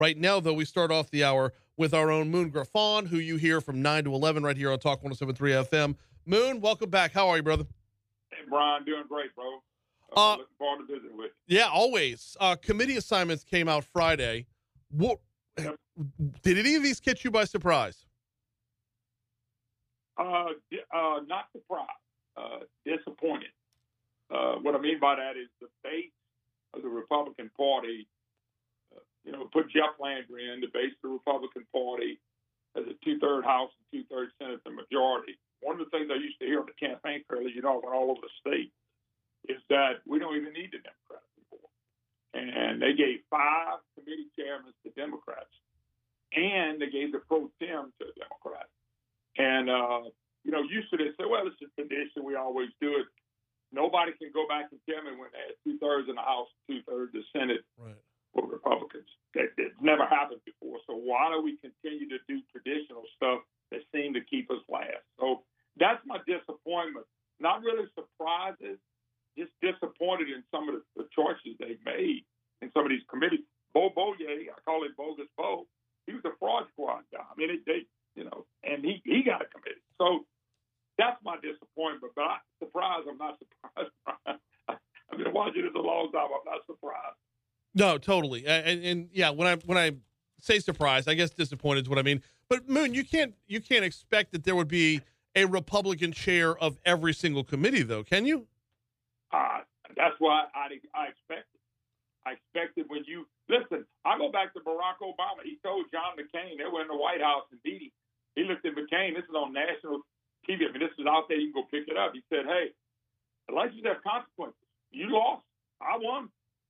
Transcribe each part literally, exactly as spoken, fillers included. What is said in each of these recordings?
Right now, though, we start off the hour with our own Moon Griffon, who you hear from nine to eleven right here on Talk one oh seven point three F M. Moon, welcome back. How are you, brother? Hey, Brian, doing great, bro. Uh, uh, looking forward to visit with you. Yeah, always. Uh, committee assignments came out Friday. What, yep. Did any of these catch you by surprise? Uh, uh, not surprised. Uh, disappointed. Uh, what I mean by that is the base of the Republican Party, uh, you know, put Jeff Landry in, the base of the Republican Party as a two-third House and two-thirds Senate, the majority. One of the things I used to hear on the campaign trail, you know, I went all over the state, is that we don't even need the Democrats anymore. And they gave five committee chairmen to Democrats, and they gave the pro tem to the Democrats. And, uh, you know, used to they say, well, it's a tradition, we always do it. Nobody can go back and tell me when they had two-thirds in the House, two-thirds in the Senate right. for Republicans. That, it's never happened before. So why do we continue to do traditional stuff that seem to keep us last? So that's my disappointment. Not really surprises, just disappointed in some of the, the choices they've made in some of these committees. Bo Boye, I call him Bogus Bo, he was a fraud squad guy. I mean, it, they, you know, and he, he got a committee. So that's my disappointment. But I'm surprised. I'm not surprised. I've been watching this a long time. I'm not surprised. No, totally. And, and yeah, when I when I say surprised, I guess disappointed is what I mean. But Moon, you can't you can't expect that there would be a Republican chair of every single committee, though, can you? Uh, that's why I I expected. I expected when you listen. I go back to Barack Obama. He told John McCain they were in the White House and beat him. He looked at McCain. This is on national T V. I mean, this is out there. You can go pick it up. He said, "Hey, elections have consequences. You lost. I won.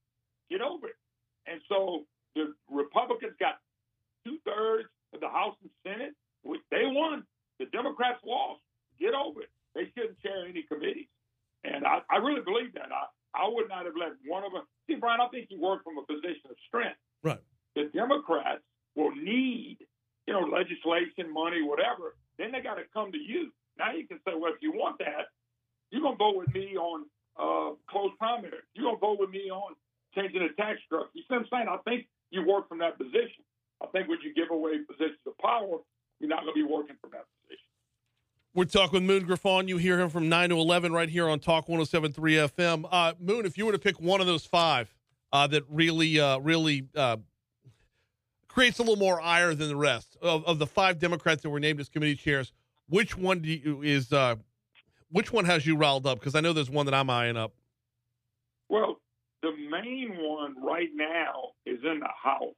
Get over it." And so the Republicans got two-thirds of the House and Senate. They won. The Democrats lost. Get over it. They shouldn't chair any committees. And I, I really believe that. I, I would not have let one of them. See, Brian, I think you work from a position of strength. Right. The Democrats will need, you know, legislation, money, whatever. Then they got to come to you. Now you can say, well, if you want that, you're going to vote with me on uh, closed primaries. You're going to vote with me on changing the tax structure. You see what I'm saying? I think you work from that position. I think when you give away positions of power, you're not going to be working from that position. We're talking with Moon Griffon. You hear him from nine to eleven right here on Talk one oh seven point three F M. Uh, Moon, if you were to pick one of those five uh, that really, uh, really uh, creates a little more ire than the rest of, of the five Democrats that were named as committee chairs, which one do you, is uh, which one has you riled up? Because I know there's one that I'm eyeing up. Well, the main one right now is in the House.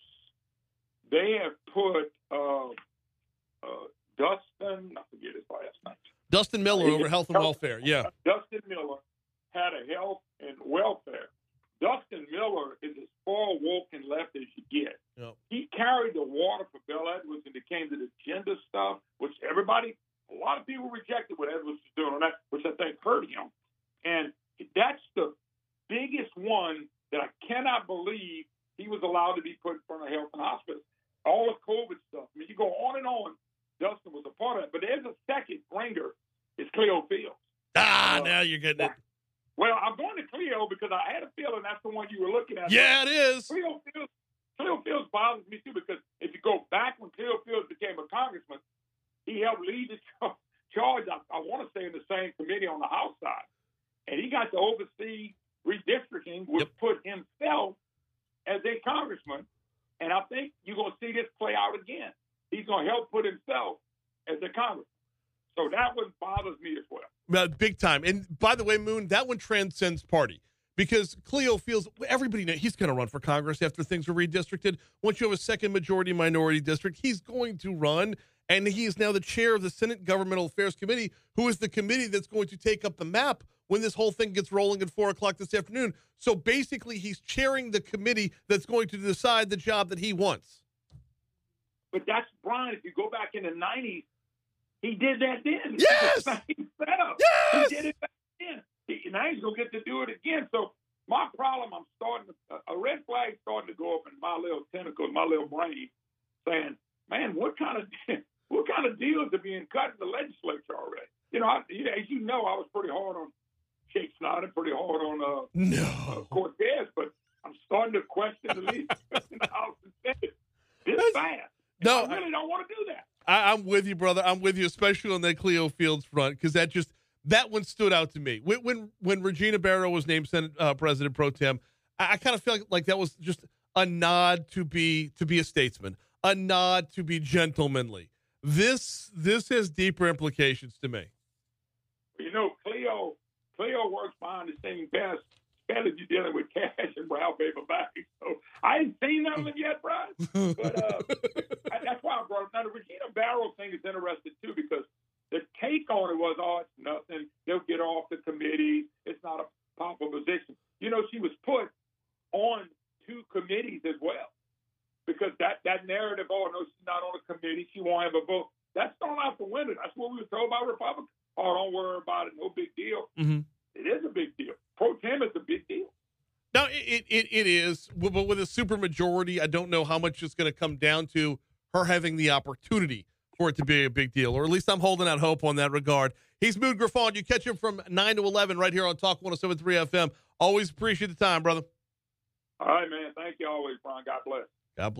They have put uh, uh, Dustin, I forget his last name. Dustin Miller over Health and Welfare, yeah. Dustin Miller had a health and welfare. Dustin Miller is as far woke and left as you get. Yep. He carried the water for Bill Edwards when it came to the gender stuff, which everybody, a lot of people rejected what Edwards was doing on that, which I think hurt him. And that's the biggest one that I cannot believe he was allowed to be put in front of health and hospital. All the COVID stuff. I mean, you go on and on. Dustin was a part of it. But there's a second ringer. It's Cleo Fields. Ah, uh, now you're getting it. Well, I'm going to Cleo because I had a feeling that's the one you were looking at. Yeah, it is. Cleo Fields, Cleo Fields bothers me, too, because if you go back when Cleo Fields became a congressman, he helped lead the charge, I, I want to say, in the same committee on the House side. And he got to oversee redistricting, which yep. put himself as a congressman. And I think you're going to see this play out again. He's going to help put himself as a congressman. So that one bothers me as well. Uh, big time. And by the way, Moon, that one transcends party because Cleo feels everybody knows he's going to run for Congress after things are redistricted. Once you have a second majority minority district, he's going to run. And he is now the chair of the Senate Governmental Affairs Committee, who is the committee that's going to take up the map when this whole thing gets rolling at four o'clock this afternoon. So basically, he's chairing the committee that's going to decide the job that he wants. But that's Brian. If you go back in the nineties, he did that then. Yes. Same setup. Yes. He did it back then. He, now he's going to get to do it again. So my problem, I'm starting to, a red flag starting to go up in my little tentacles, my little brain, saying, man, what kind of what kind of deals are being cut in the legislature already? You know, I, as you know, I was pretty hard on Jake Snyder, pretty hard on uh, no. uh, Cortez, but I'm starting to question the least in the House and Senate. fast. No, I really don't want to do that. I, I'm with you, brother. I'm with you, especially on that Cleo Fields front, because that just that one stood out to me. When when, when Regina Barrow was named Senate uh, President Pro Tem, I, I kind of feel like, like that was just a nod to be to be a statesman, a nod to be gentlemanly. This this has deeper implications to me. You know, Cleo Cleo works behind the scenes best, especially dealing with cash and brown paper bags. So I ain't seen none of them yet, Brian. But uh, I, that's why I brought it. Now, the Regina Barrow thing is interesting, too, because the take on it was, oh, it's nothing. They'll get off the committee. It's not a popular position. You know, she was put on two committees as well, because that, that narrative, oh, no, she's not on a committee, she won't have a vote, that's thrown out the window. That's what we were told by Republicans. Oh, don't worry about it, no big deal. Mm-hmm. It is a big deal. Pro Tem is a big deal. No, it, it it is, but with a supermajority, I don't know how much it's going to come down to her having the opportunity for it to be a big deal, or at least I'm holding out hope on that regard. He's Moon Griffon. You catch him from nine to eleven right here on Talk one oh seven point three F M. Always appreciate the time, brother. All right, man. Thank you always, Brian. God bless.